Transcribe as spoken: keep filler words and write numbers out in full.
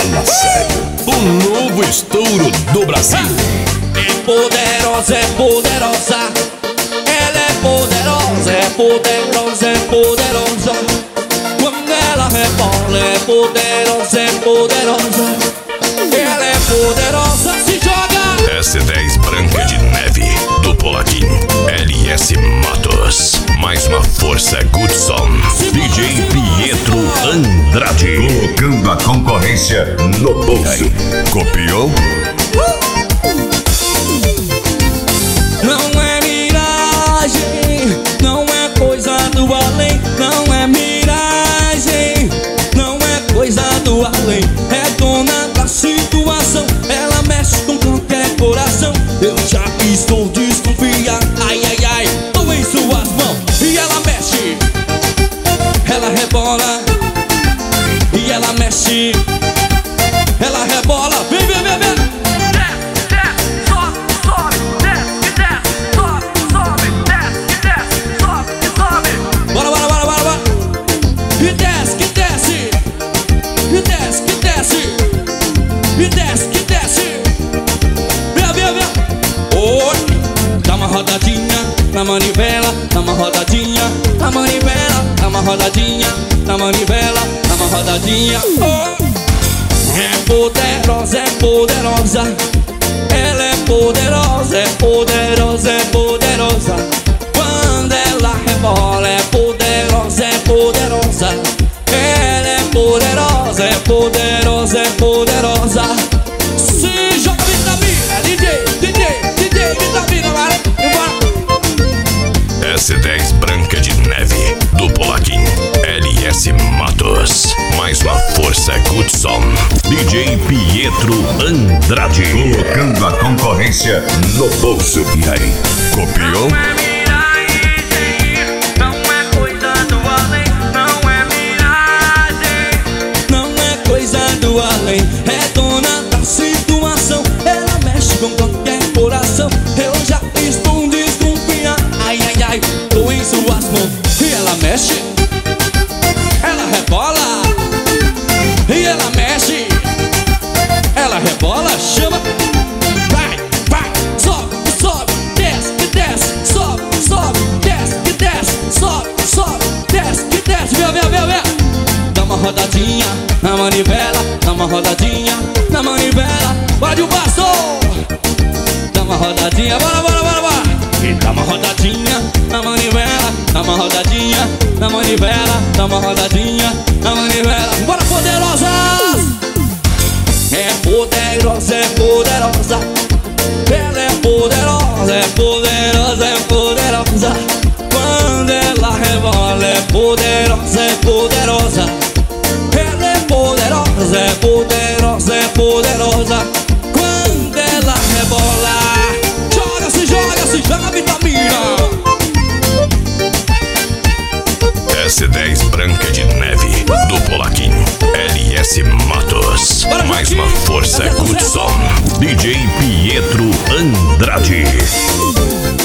Fala sério, o novo estouro do Brasil. É poderosa, é poderosa. Ela é poderosa, é poderosa, é poderosa. Quando ela rebola, é poderosa, é poderosa. Ela é poderosa, se joga. S dez Branca de Neve, do Polaquinho, L S Matos. Mais uma força Goodson, D J Pietro Andrade. Colocando a concorrência no bolso. Copiou? Não é miragem, não é coisa do além. Não é miragem, não é coisa do além. É dona da situação, ela mexe com qualquer coração. Eu já estou desconfiado, ai ai ai, tô em suas mãos. E ela mexe, ela rebola. E ela mexe, ela rebola. Vem, vem, vem, vem. Bora, bora, bora, bora, bora. E desce, que desce. E desce, que desce. E desce, que desce. Vem, vem, vem. Oi. Dá uma rodadinha na manivela. Dá uma rodadinha na manivela. Dá uma rodadinha na manivela. Dá uma rodadinha. Oh. É poderosa, é poderosa. Ela é poderosa, é poderosa, é poderosa. Quando ela rebola, é poderosa, é poderosa. Ela é poderosa, é poderosa, é poderosa. Se joga vitamina, D J, D J, D J, vitamina, vai, embora. S dez Branca de Neve, do Polaquinho, L S Matos. Mais uma força Goodson, D J Pietro Andrade. Colocando a concorrência no bolso. E aí, copiou? Além, é dona da situação, ela mexe com qualquer coração. Eu já estou desconfiado, ai ai ai, tô em suas mãos. E ela mexe, ela rebola. E ela mexe, ela rebola, chama. Vai, vai, sobe, sobe, desce, que desce, sobe, sobe, desce, que desce, sobe, sobe, desce, que desce, vem, vem, vem, vem. Dá uma rodadinha na manivela, dá uma rodadinha na manivela. Bora de um passo. Dá uma rodadinha, bora, bora, bora, bora. E dá uma rodadinha na manivela, dá uma rodadinha na manivela, dá uma rodadinha na manivela. Bora, poderosas. É poderosa, é poderosa. Ela é poderosa, é poderosa, é poderosa. Quando ela rebola, é poderosa, é poderosa. Ela é poderosa, é poderosa, é poderosa. Quando ela rebola, joga, se joga, se joga vitamina. S dez Branca de Neve, do Polaquinho, L S Matos. Mais uma força Goodson, D J Pietro Andrade.